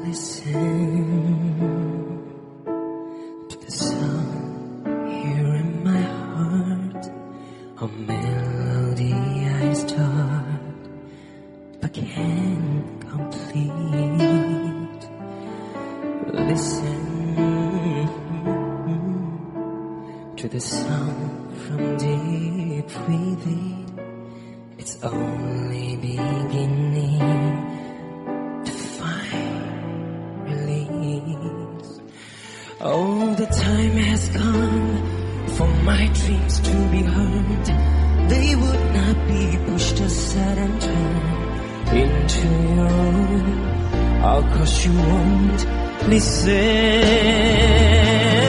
Listen to the sound here in my heart, a melody I start but can't complete. Listen to the sound from deep within. It's only beginning to find release. Oh, the time has come for my dreams to be heard. They would not be pushed aside and turned into your own. All 'cause you won't listen.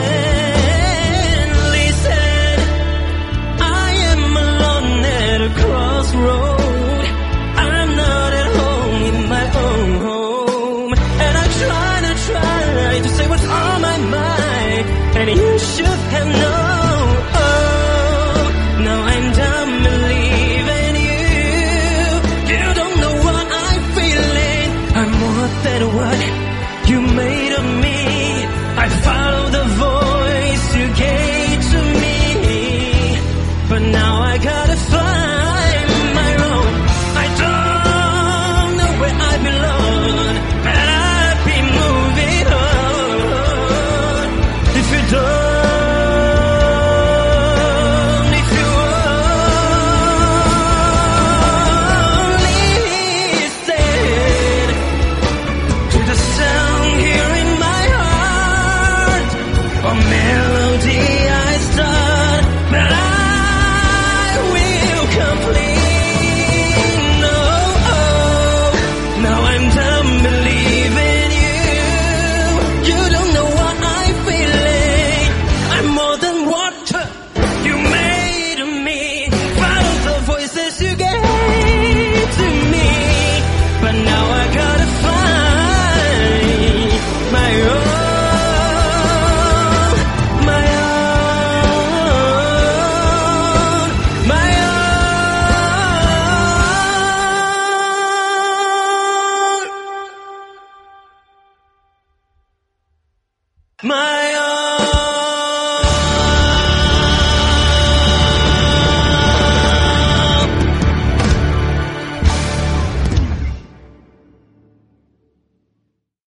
Crossroad, I'm not at home in my own home, and I try to say what's on my mind, and you should have known. Oh, now I'm done believing you. You don't know what I'm feeling. I'm more than what you made of me. I follow the voice you gave to me, but now I gotta find my